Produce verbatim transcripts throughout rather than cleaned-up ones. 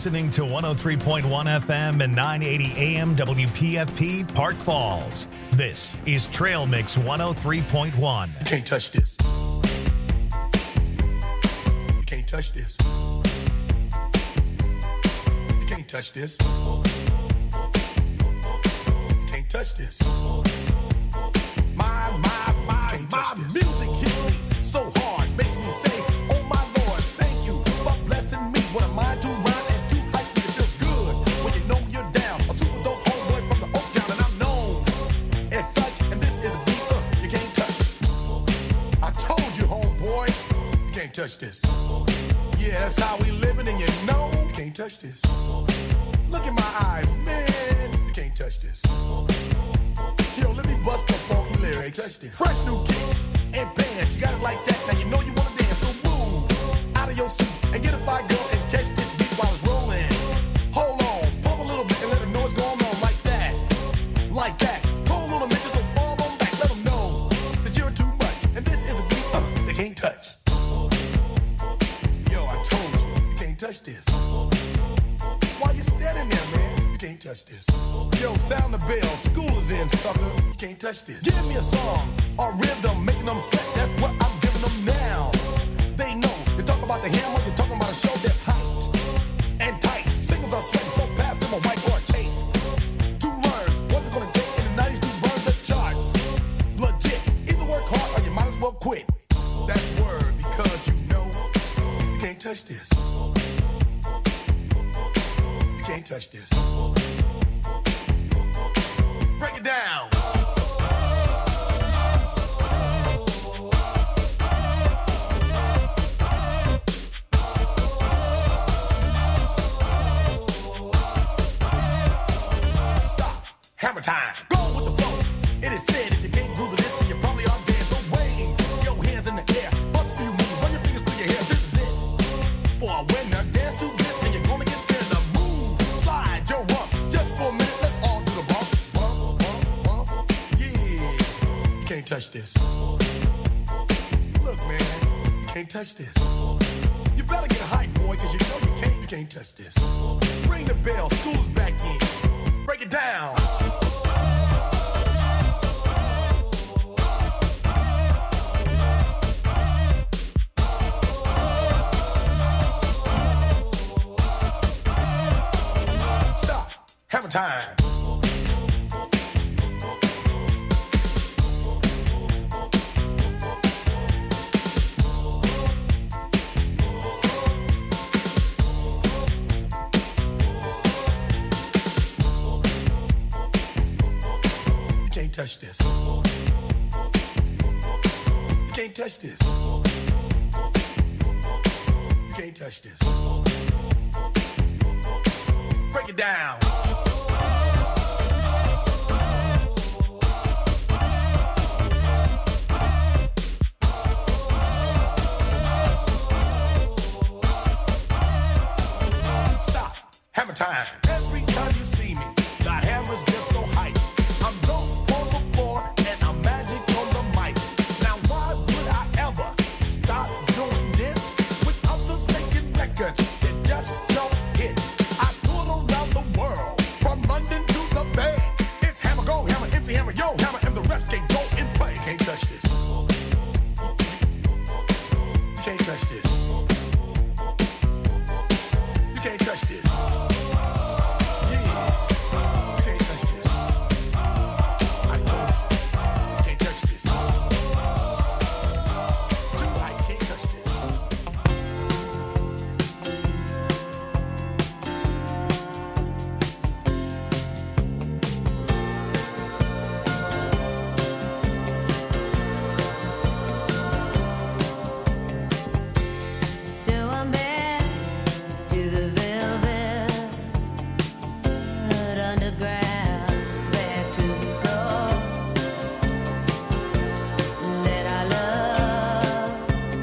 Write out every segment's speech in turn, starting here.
listening to one oh three point one F M and nine eighty A M W P F P Park Falls. This is Trail Mix one oh three point one. You can't touch this. You can't touch this. You can't touch this. You can't touch this. My, my, my, my music hits me so hard, makes me say, oh my Lord, thank you for blessing me. What am I to rhyme and to hype me? It feels good when you know you're down. A super dope homeboy from the Oak Town, and I'm known as such. And this is a beat uh, you can't touch. I told you, homeboy, you can't touch this. Yeah, that's how we living, and you know you can't touch this. Look in my eyes, man, you can't touch this. Yo, let me bust the funky lyrics. Fresh new kicks and bands. You got it like that. Now you know you want to dance. So move out of your seat and get a fire girl and catch this beat while it's rolling. Hold on, pump a little bit and let them know what's going on like that. Like that. Hold on a minute, just don't fall on back. Let them know that you're too much. And this is a beat uh, they can't touch. Yo, I told you, you can't touch this. Why you standing there, man? You can't touch this. Yo, sound the bell. School is in, sucker. You can't touch this. Give me a song or rhythm, making them sweat. That's what I'm giving them now. They know. You talk about the hammer, you're talking about a show that's hyped and tight. Singles are sweating so fast, them a white or tape. To learn what's it gonna take in the nineties to burn the charts. Legit. Either work hard or you might as well quit. That's word because you know you can't touch this. You can't touch this. Break it down. Stop. Hammer time. Go with the flow. It is said if you can't groove this, then you probably are dead. So wave your hands in the air. Bust a few moves. Run your fingers through your hair. This is it. For a winner, dance to this, and you're gonna get there. The move. Slide your rump. Just for a minute, let's all do the bump. Bump, bump, bump. Yeah. You can't touch this. Look, man. You can't touch this. You better get hype, boy, because you know you can't. You can't touch this. Ring the bell. School's back in. Break it down. Stop. Hammer time. You can't touch this. You can't touch this. You can't touch this. Break it down. Stop. Hammer time. Every time you see me, the hammer's just so hype. I'm dope on the floor and I'm magic on the mic. Now why would I ever stop doing this with others making records that just don't hit? I tour around the world from London to the Bay. It's hammer, go hammer, empty hammer, yo hammer, and the rest can go and play. You can't touch this. You can't touch this. You can't touch this. So I'm back to the velvet underground, back to the floor that I love,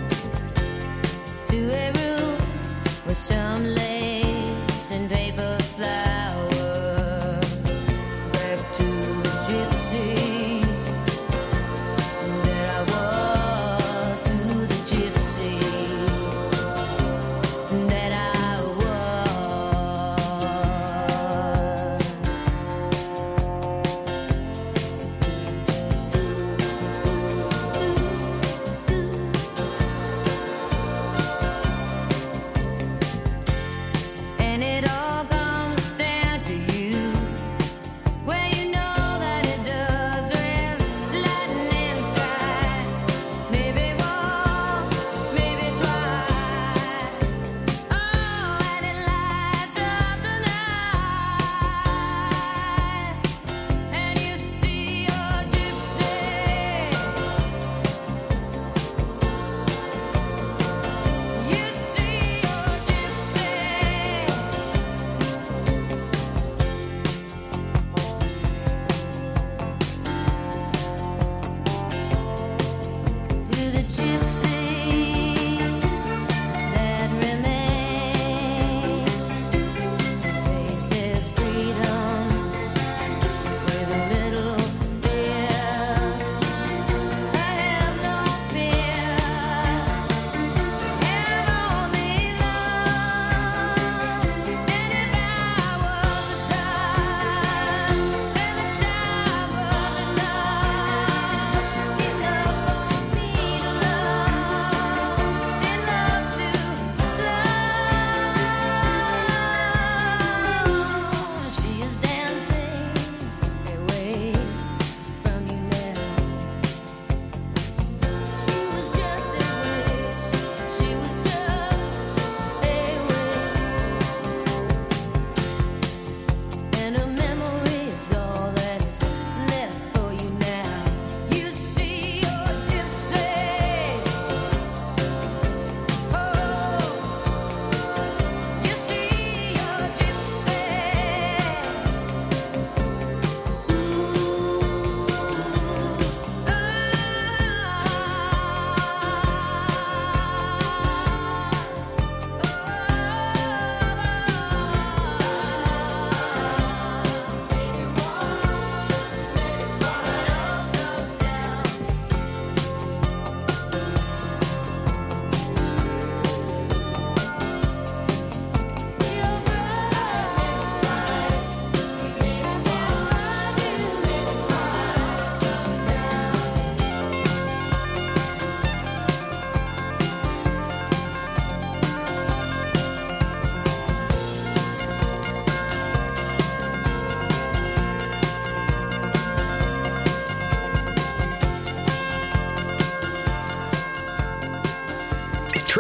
to a room with some lace and paper flowers, back to the gypsy that I was, to the gypsy that I was.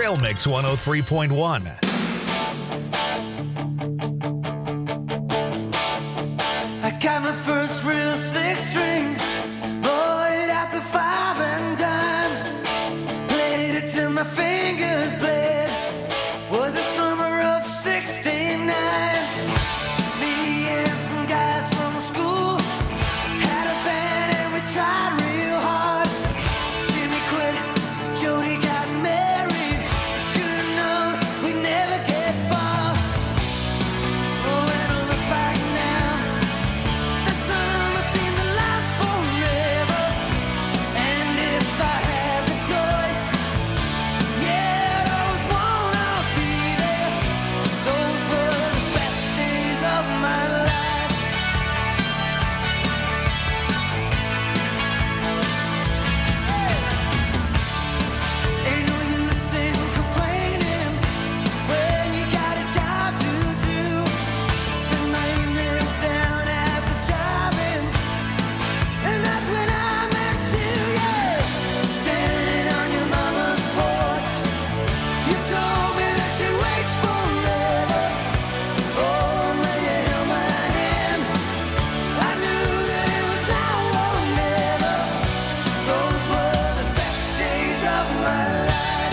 Trail Mix one oh three point one. I got my first real six string, bought it at the five and dime, played it till my fingers bled. Was the summer of sixty-nine. Me and some guys from school had a band and we tried real hard. Jimmy quit, Jody got married. Should've known we'd never get far. Oh, when I look back now, the summer seemed to last forever. And if I had the choice, yeah, I'd always wanna be there. Those were the best days of my life. Ain't no use in complaining when you got a job to do. Spend my evenings down at the drive-in, and that's when I met you, yeah. Standing on your mama's porch, you told me that you'd wait forever. Oh, when you held my hand, I knew that it was now or never. Those were the best days of my life.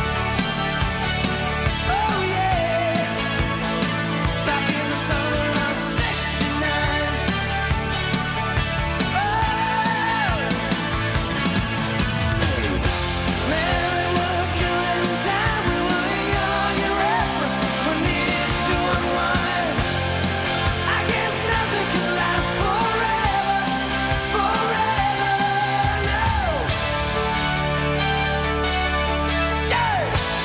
Oh yeah, back in the summer of sixty-nine. Oh, man, we were killing time. We were young and restless. We needed to unwind. I guess nothing can last forever, forever, no. Yeah.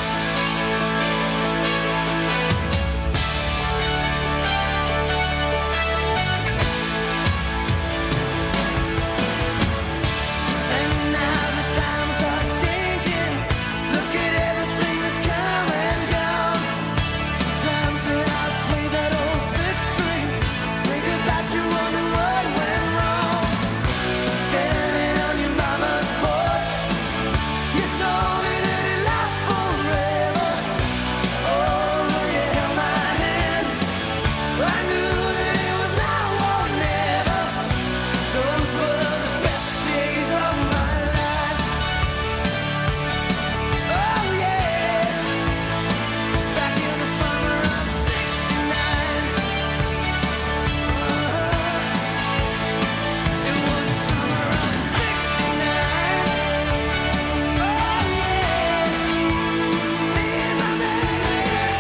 And now the times are changing. Look at everything that's come and gone. Sometimes when I play that old six string, think about you, wonder what went wrong. Standing on your mama's porch, you told me that it lasts forever. Oh, when you held my hand, I knew that it was now or never. Those were the best days of my life. Oh yeah, back in the summer of sixty-nine. It was the summer of sixty-nine. Oh yeah, me and my baby at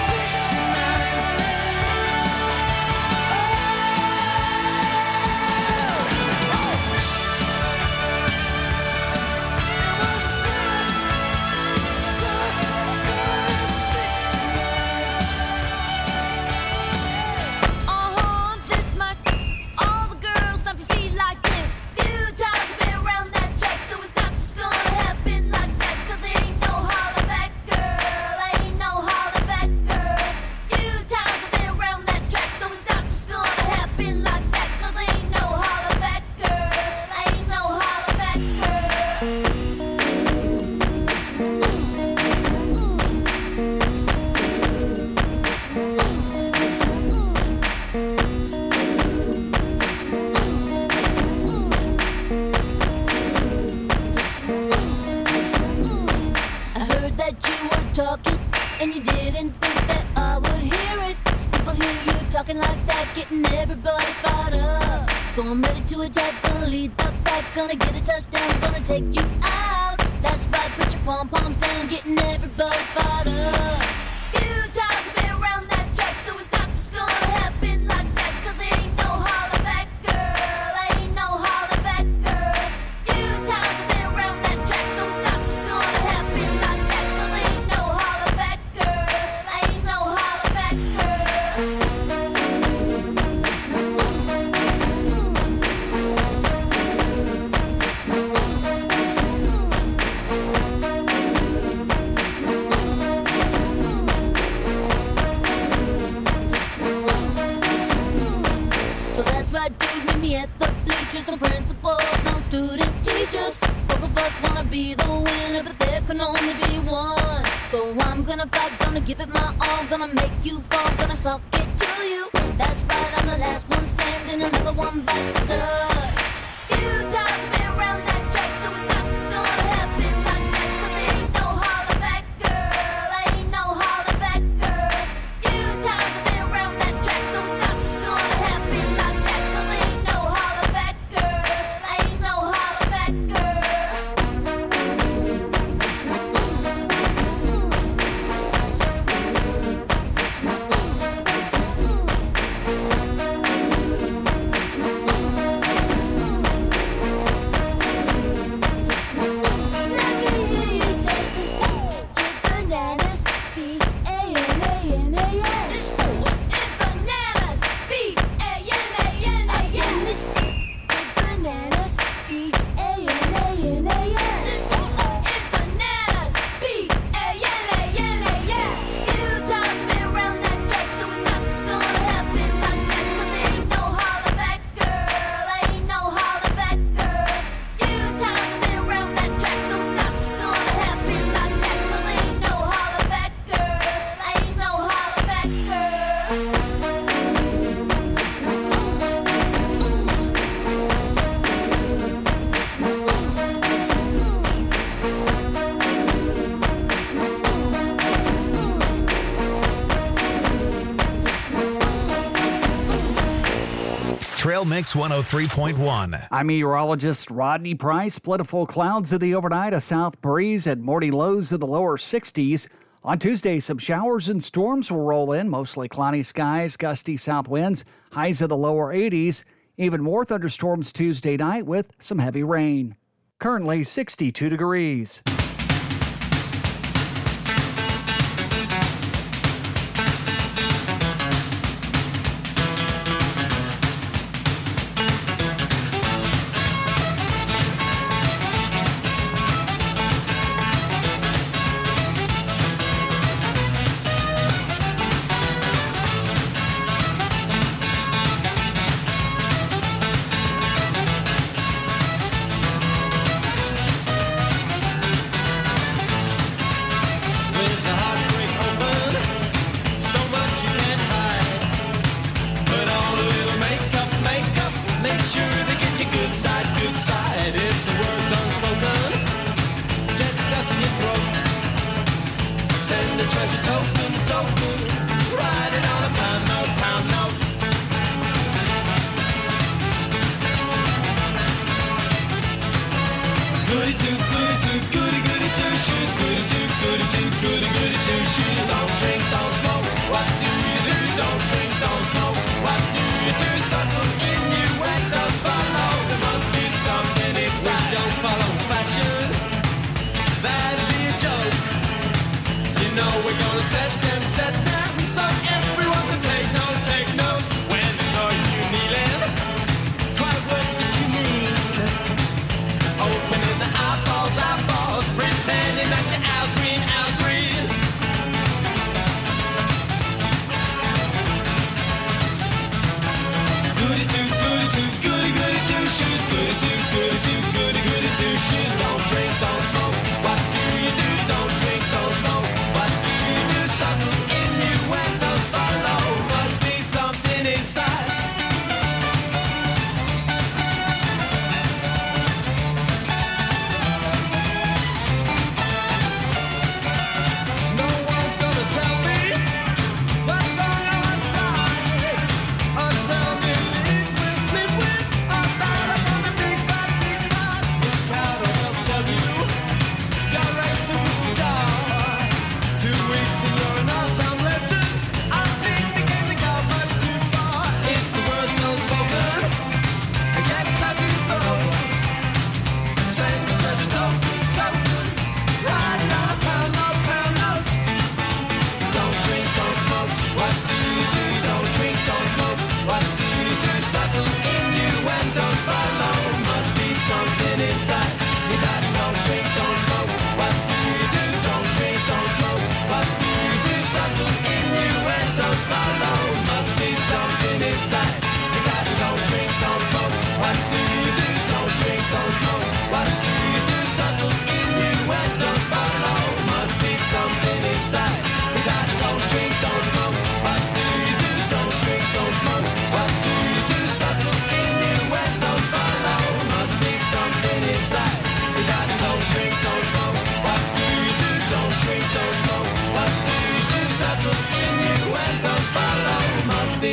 Uh-huh, this much. All the girls stomp your feet like this. Few times you've been around that track, so it's not just gonna happen like that. 'Cause there ain't no holler back, girl. Ain't no holler back, girl. Few times you've been around that track, so it's not just gonna happen like that. 'Cause there ain't no holler back, girl. Ain't no holler back, I heard that you were talking, and you didn't think that I would hear it. People hear you talking like that, getting everybody fired up. So I'm ready to attack, gonna lead the pack, gonna get a touchdown, gonna take you out. That's right, put your pom poms down, getting everybody fired up. Few times you've been around that track, so it's not just gonna happen like that. 'Cause there ain't no holler back, girl. Ain't no holler back, girl. Few times you've been around that track, so it's not just gonna happen like that. 'Cause there ain't no holler back, girl. Ain't no holler back, So that's right, dude, meet me at the bleachers. No principals, no student teachers. Both of us wanna be the winner, but there can only be one. So I'm gonna fight, gonna give it my all, gonna make you fall, gonna suck it to you. That's right, I'm the last one standing, another one bites the dust. Few times I've been around that track, so it's not just gonna happen like that. 'Cause ain't no holler back, girl, ain't no holler back, girl. Few times I've been around that track, so it's not just gonna happen like that. 'Cause ain't no holler back, girl, ain't no holler back, girl. It's my own, it's my own. It's my own, it's my own. It's my own, it's my own. It's my own. Let me hear you say it's bananas, B A N A N A S. It's bananas, B A N A N A S. It's bananas, B A N A N A S. It's bananas, B A N A N A S. Few times I've been around that track, so it's not just gonna happen like that. 'Cause ain't no holler back, girl, ain't no holler back, girl. Few times I've been around that track, so it's not just gonna happen like that. 'Cause ain't no holler back, girl, ain't no holler back, girl. It's my own, it's my own. It's my own, it's my own. It's my own, it's my own. It's my own, it's my own. Trail Mix one oh three point one. I'm meteorologist Rodney Price. Plentiful clouds in the overnight, a south breeze, and morning lows in the lower sixties. On Tuesday, some showers and storms will roll in, mostly cloudy skies, gusty south winds, highs in the lower eighties. Even more thunderstorms Tuesday night with some heavy rain. Currently sixty-two degrees. With the heartbreak open, so much you can't hide. Put on a little makeup, makeup, make sure they get you good side, good side. If the words unspoken get stuck in your throat, send a treasure token, token, write it on a pound note, pound note. Goody two, goody two, goody goody two shoes. Goody two, goody two, goody goody two shoes. Don't drink, don't smoke. What do you do? Don't drink, don't smoke. What do you do? Subtle innuendos follow. There must be something inside. We don't follow fashion. That'd be a joke. You know we're gonna set them, set them, so everyone can take note, take note. When are you kneeling? Cry words that you need. Opening the eyeballs, eyeballs, pretending that you're out green, out green. Goody two, goody two, goody goody two shoes. Goody two, goody two, goody goody two shoes. Don't drink, don't smoke. What do you do? Don't drink, don't smoke. What do you do? Subtle innuendos follow. Must be something inside. No one's gonna tell me what's wrong or what's right. Until me live with, sleep with, or start up on a big bad, big bad. Look out or they'll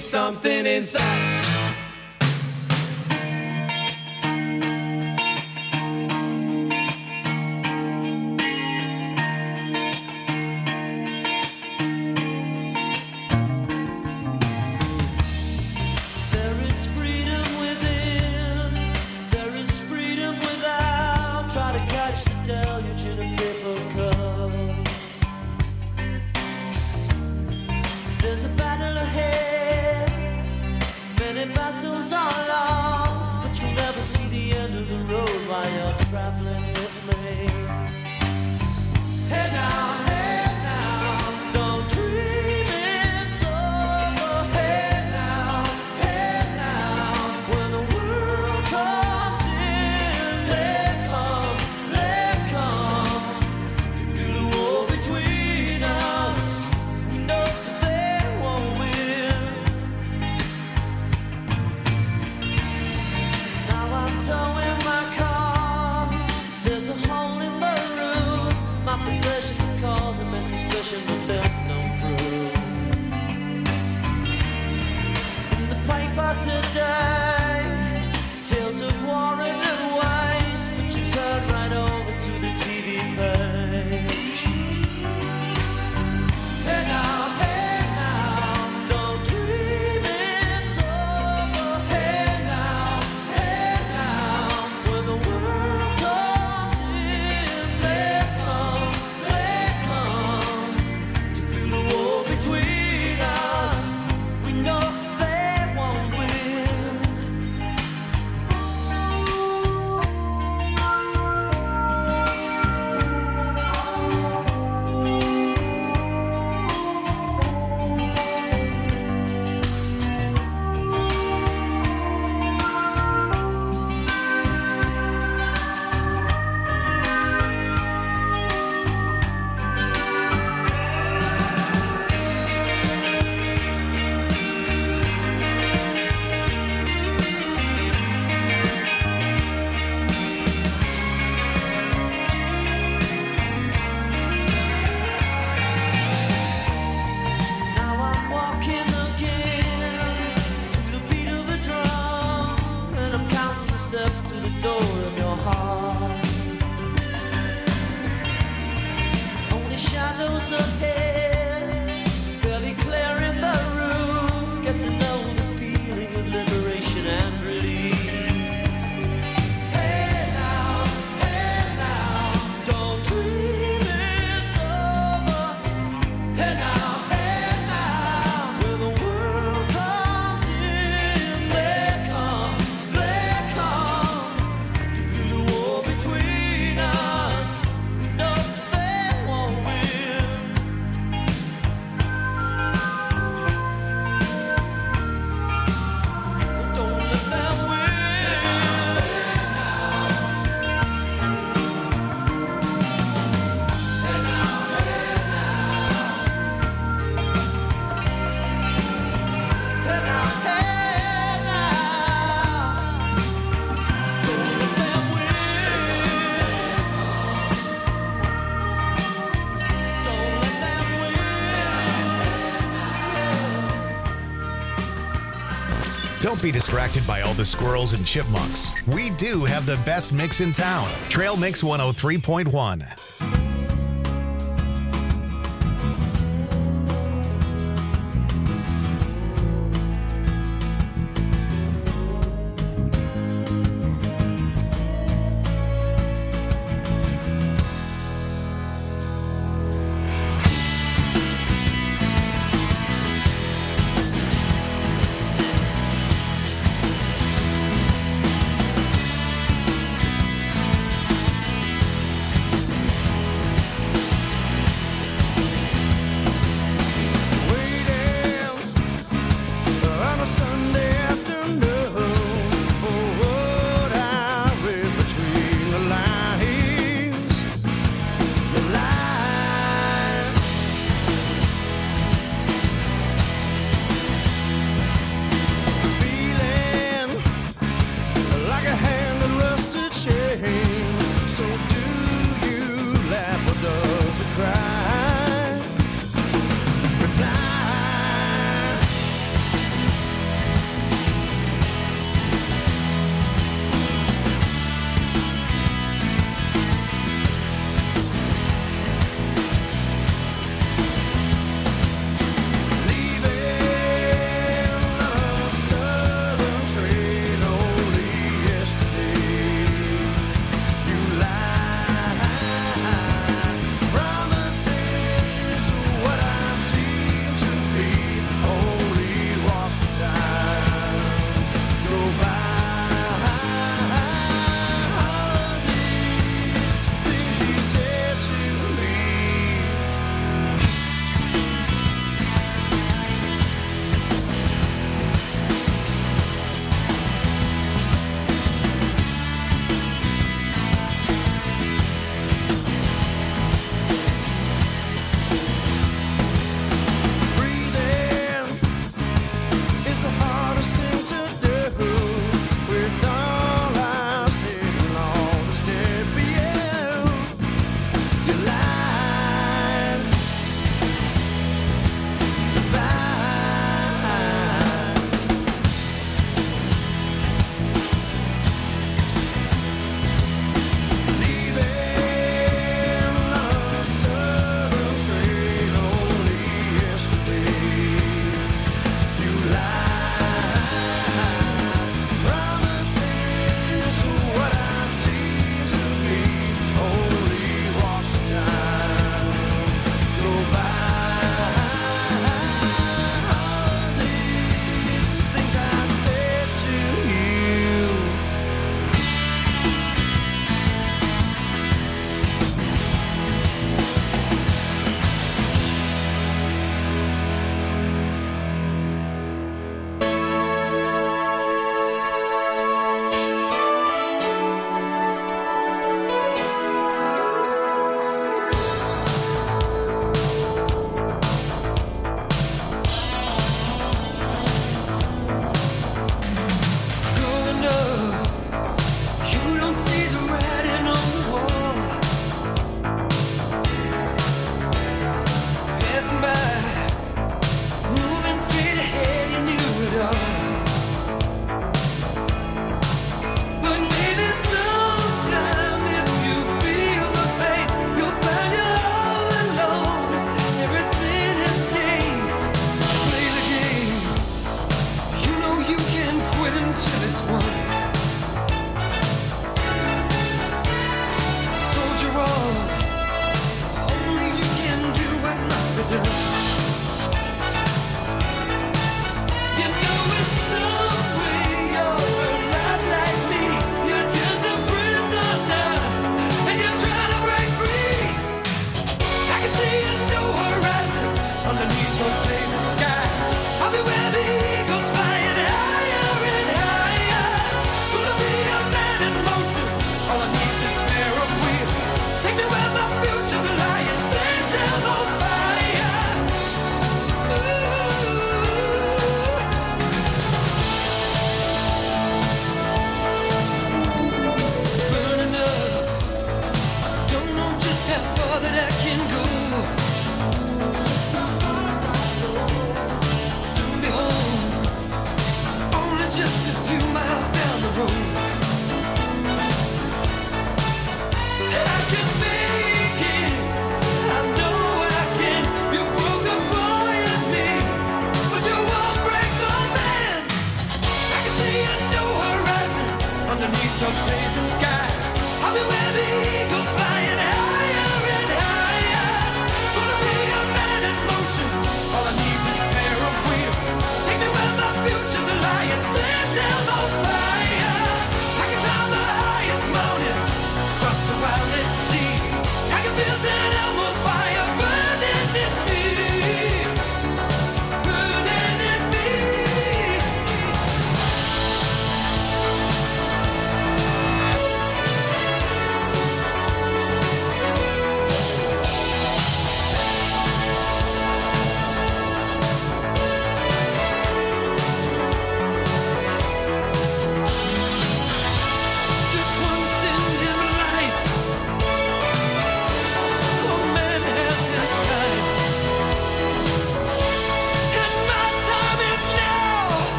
something inside. There is freedom within, there is freedom without. Try to catch the deluge in a paper cup. There's a battle ahead, many battles are lost, but you'll never see the end of the road while you're traveling with me. Hey now, hey now, don't dream it's over. Hey now, hey now, when the world comes in, they come, they come to build a wall between us. We know they won't win. Now I'm towing my car. There's a hole in the roof. My possessions are causing me suspicion, but there's no proof. In the paper today, tales of war and waste, but you turn right over to the T V page. Hey now, hey now, don't dream it's over. Hey now, hey now, when the world comes in, they come, they come to build a wall between us. We know they won't win. Now I'm walking again to the beat of a drum, and I'm counting the steps to the door of your heart. Only shadows ahead, barely clearing the roof. Get to know the feeling of liberation and release. Hey now, hey now, don't dream it's over. Hey now, hey now, when the world comes in, they come, they come to build a wall between us. No, they won't win. Don't let them win. Hey now, hey now, don't let them win. Don't let them win. Don't be distracted by all the squirrels and chipmunks. We do have the best mix in town. Trail Mix one oh three point one.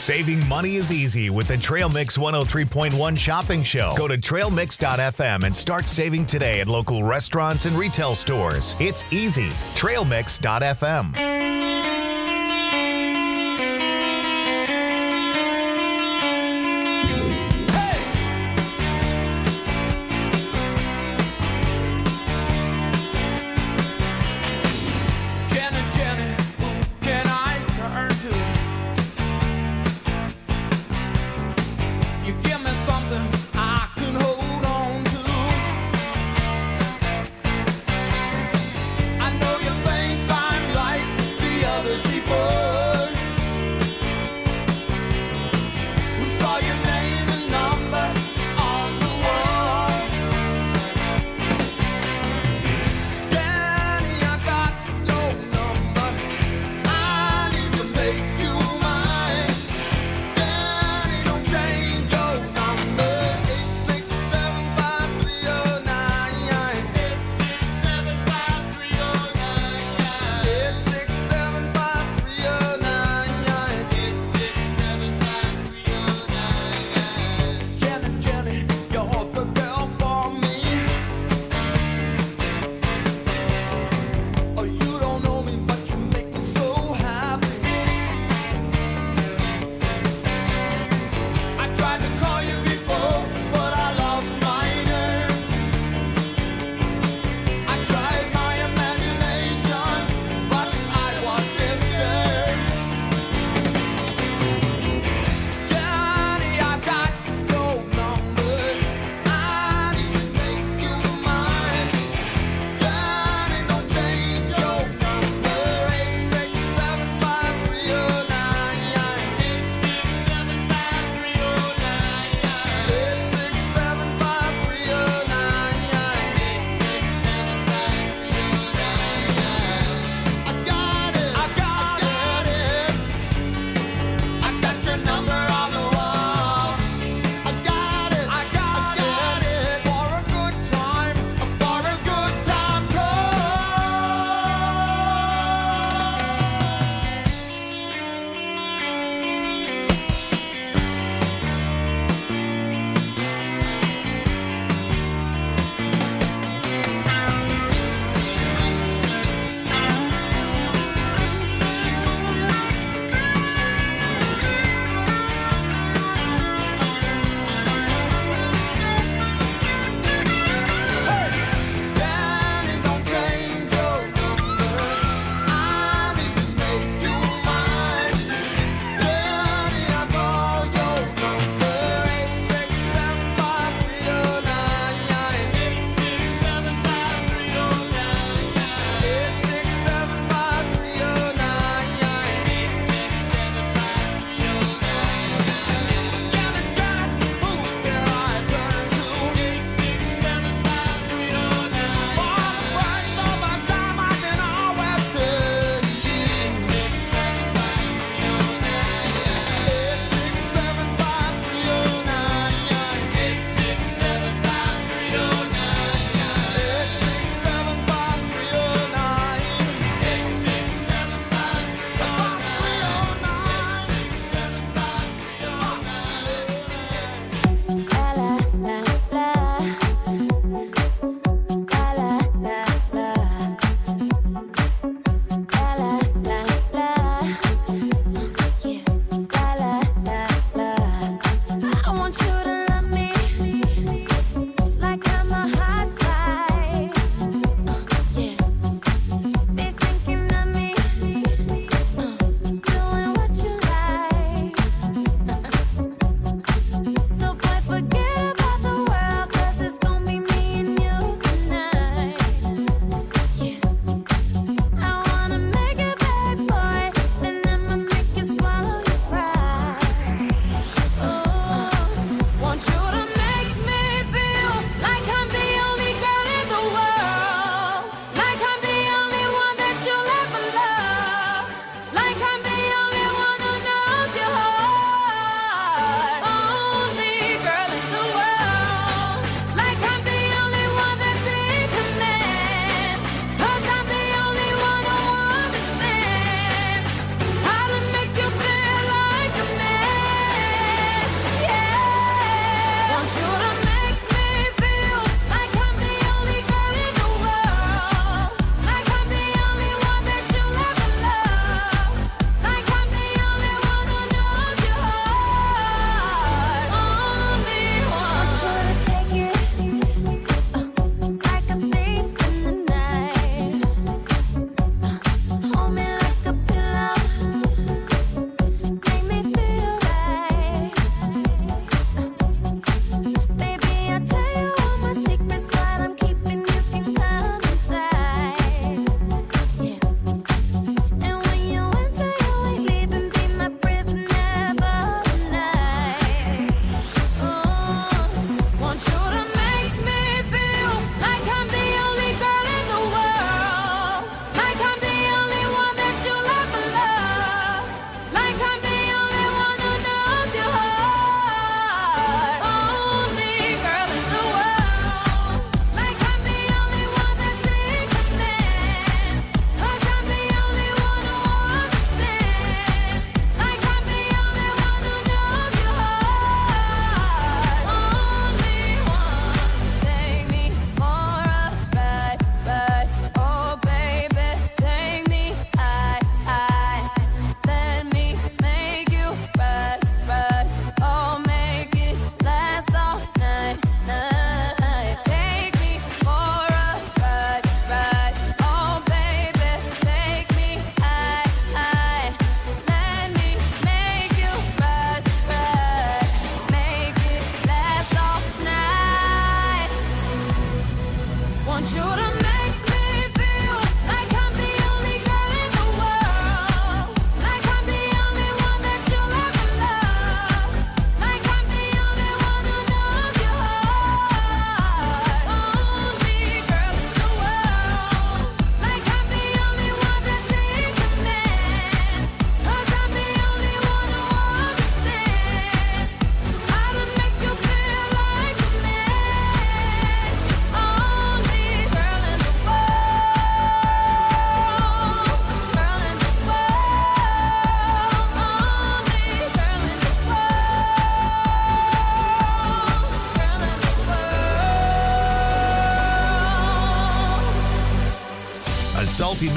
Saving money is easy with the Trail Mix one oh three point one shopping show. Go to trail mix dot f m and start saving today at local restaurants and retail stores. It's easy. trail mix dot f m. I know you think I'm like the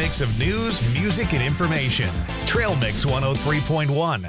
mix of news, music, and information. Trail Mix one oh three point one.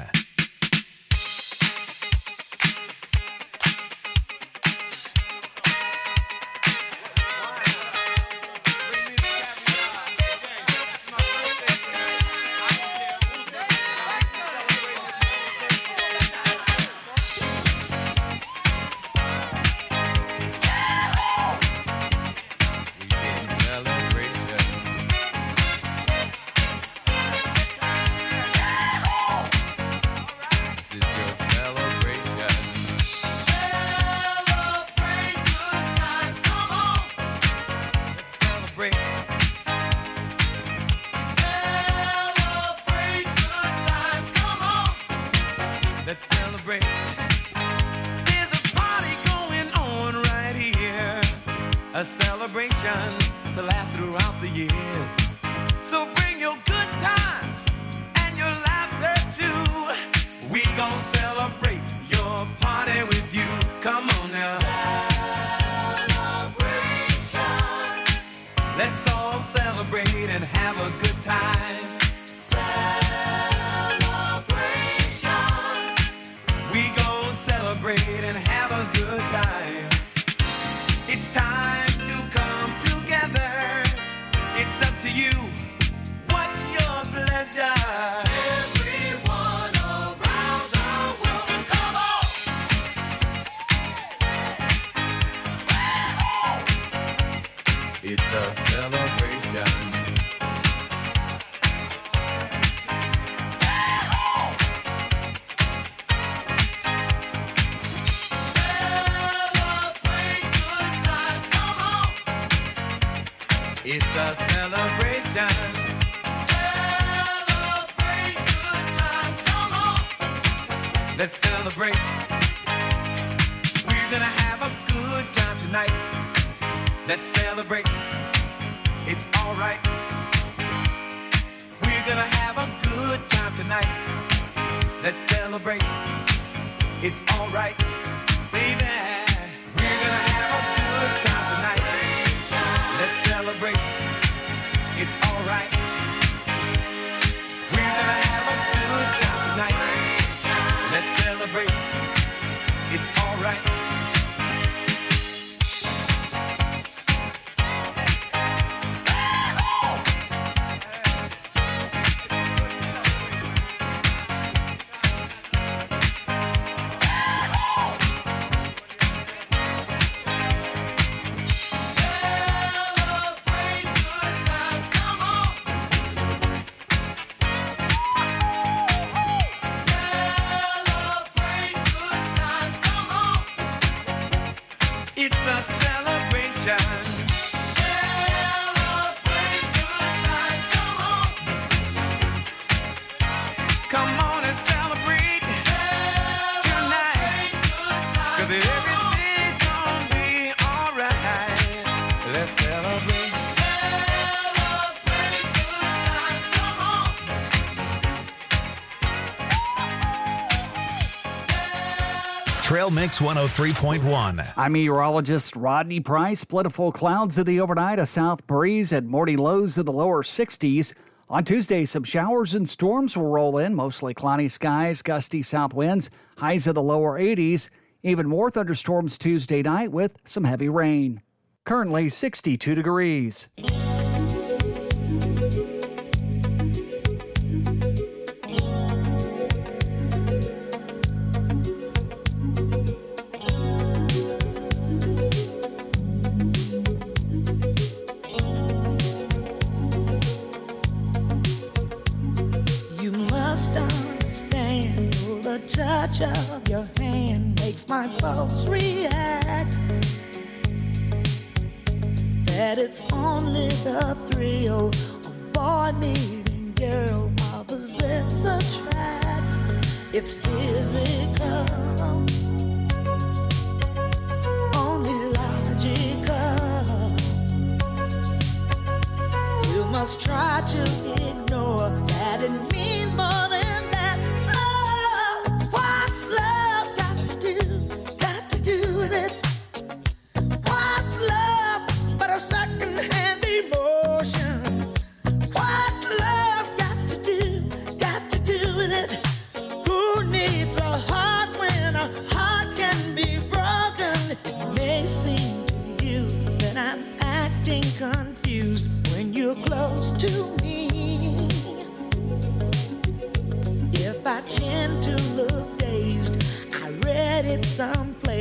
Trail Mix one oh three point one. I'm meteorologist Rodney Price. Plentiful clouds in the overnight, a south breeze, and morning lows in the lower sixties. On Tuesday, some showers and storms will roll in, mostly cloudy skies, gusty south winds, highs in the lower eighties. Even more thunderstorms Tuesday night with some heavy rain. Currently sixty-two degrees. Touch of your hand makes my pulse react. That it's only the thrill of boy meeting girl opposites attract. It's physical, only logical. You must try to ignore that it means more than second-hand emotion. Why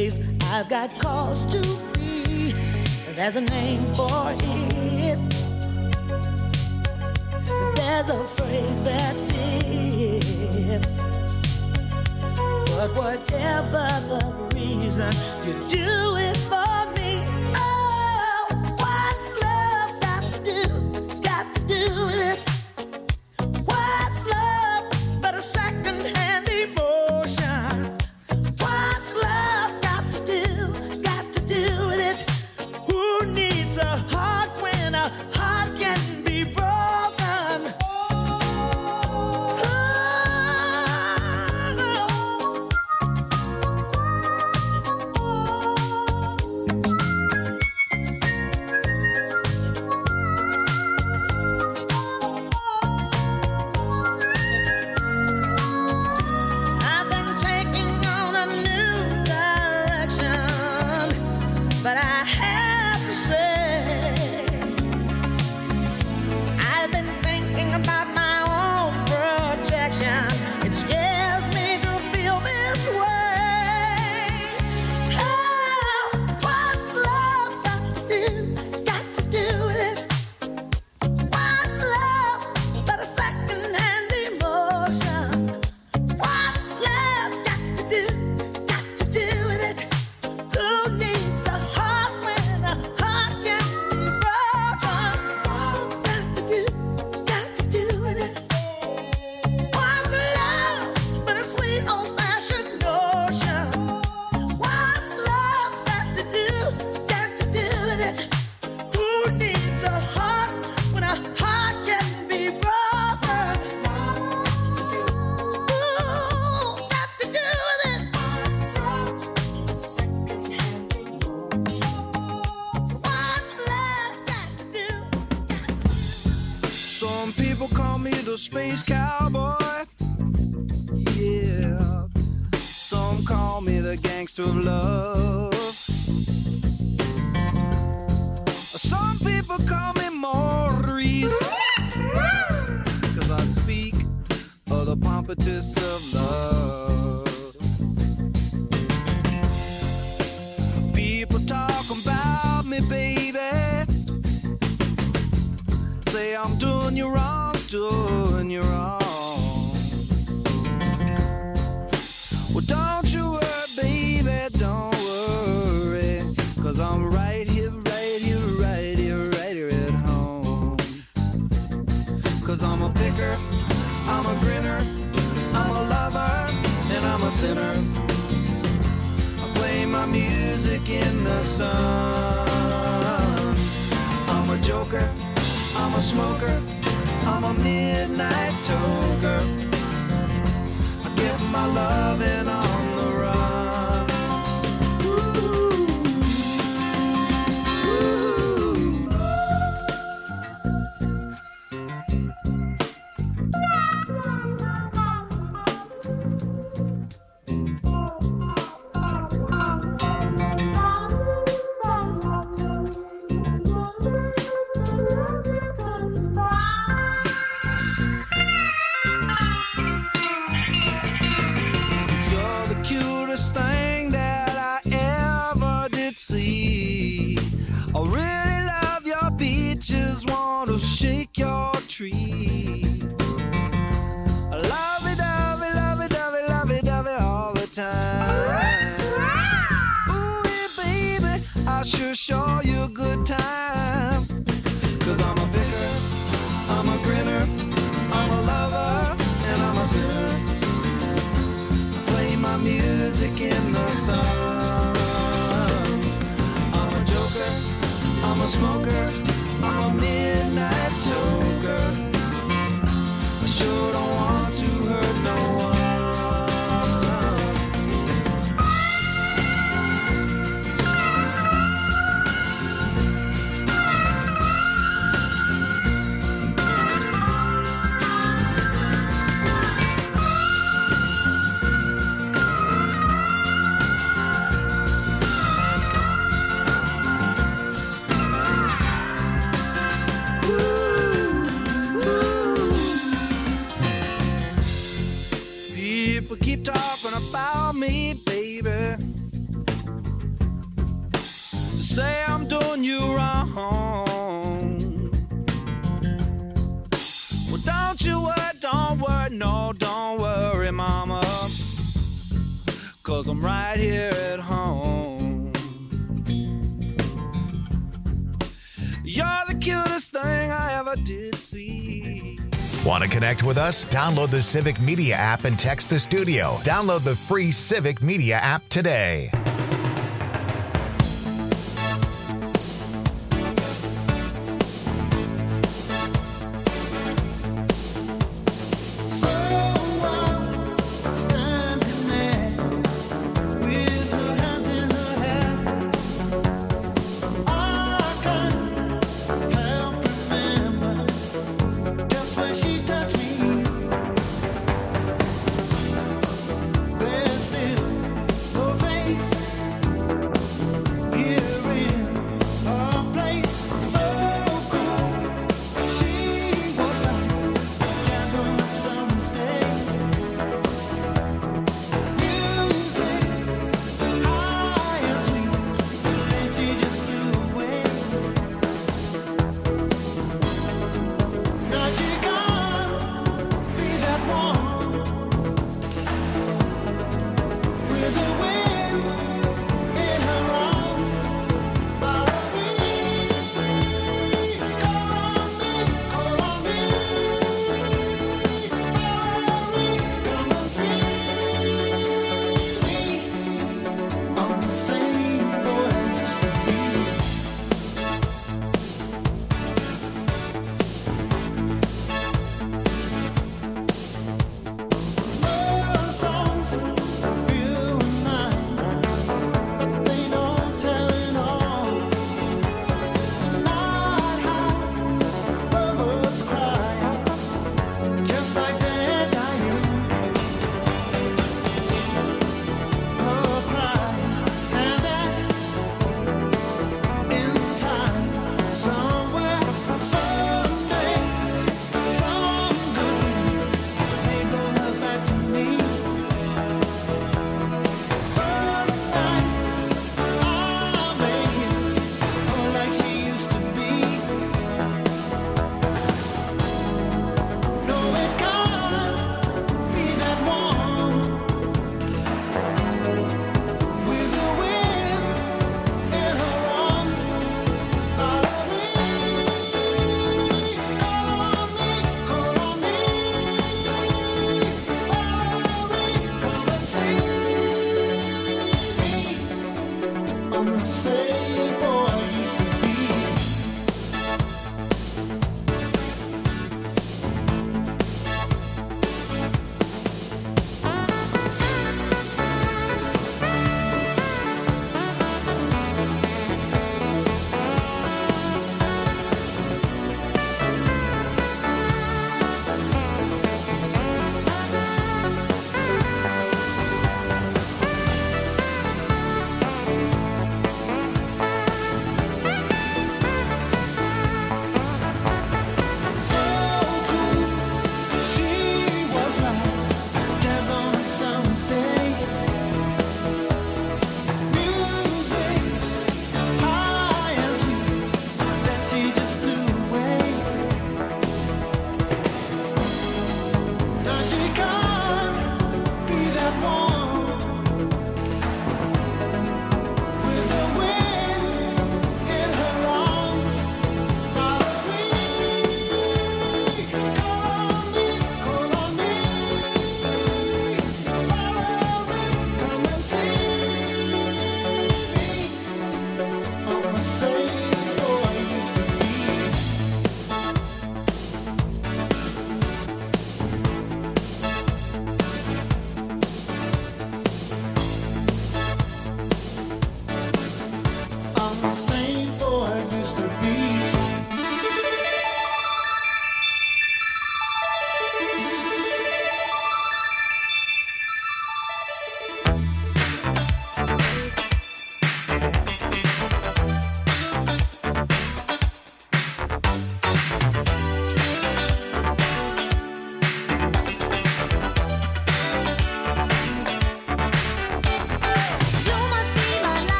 place I've got cause to be. There's a name for it. There's a phrase that fits. But whatever the reason, you do it for me. Oh, what's love got to do? It's got to do with it. What's love but a second-hand emotion? What's love got to do? Got to do with it. Who needs a heart when a heart can be broken? I've been taking on a new direction, but I have to say, I've been thinking about my own protection. It scares me to feel this way. Oh, what's love got to do? It's got to do with it. What's love but a second-hand emotion? What's love got to do? Got to do with it. Who needs a heart when a heart can be broken? What's got to do? Got to do with it. What's love but a sweet old-fashioned notion? What's love got to do? Got to do with it. Who needs a heart when a heart can be broken? Ooh, got to do with it. What's love got to do? Some people call me the space cowboy. Yeah. Some call me the gangster of love. Some people call me Maurice. Cause I speak of the pompatus of love. People talk about me, baby. Say I'm doing you wrong, doing you wrong. Well, don't you worry, baby, don't worry. Cause I'm right here, right here, right here, right here at home. Cause I'm a picker, I'm a grinner, I'm a lover, and I'm a sinner. I play my music in the sun. I'm a joker, I'm a smoker, I'm a midnight toker. I get my loving on the run. Ooh. Ooh. You're the cutest thing that I ever did see. I really love your peaches, want to shake your tree. I love it, love it, love it, love it, love it, love it all the time. Ooh, yeah, baby, I sure show you a good time. Cause I'm a picker, I'm a grinner, I'm a lover, and I'm a sinner. Play my music in the sun. I'm a joker, I'm a smoker, I'm a midnight toker. I sure don't want to hurt no one. People keep talking about me, baby. Don't you worry, don't worry, no, don't worry, mama, 'cause I'm right here at home. You're the cutest thing I ever did see. Want to connect with us? Download the Civic Media app and text the studio. Download the free Civic Media app today.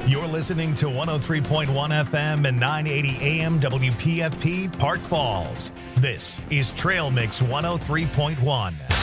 You're listening to one oh three point one F M and nine eighty A M W P F P Park Falls. This is Trail Mix one oh three point one.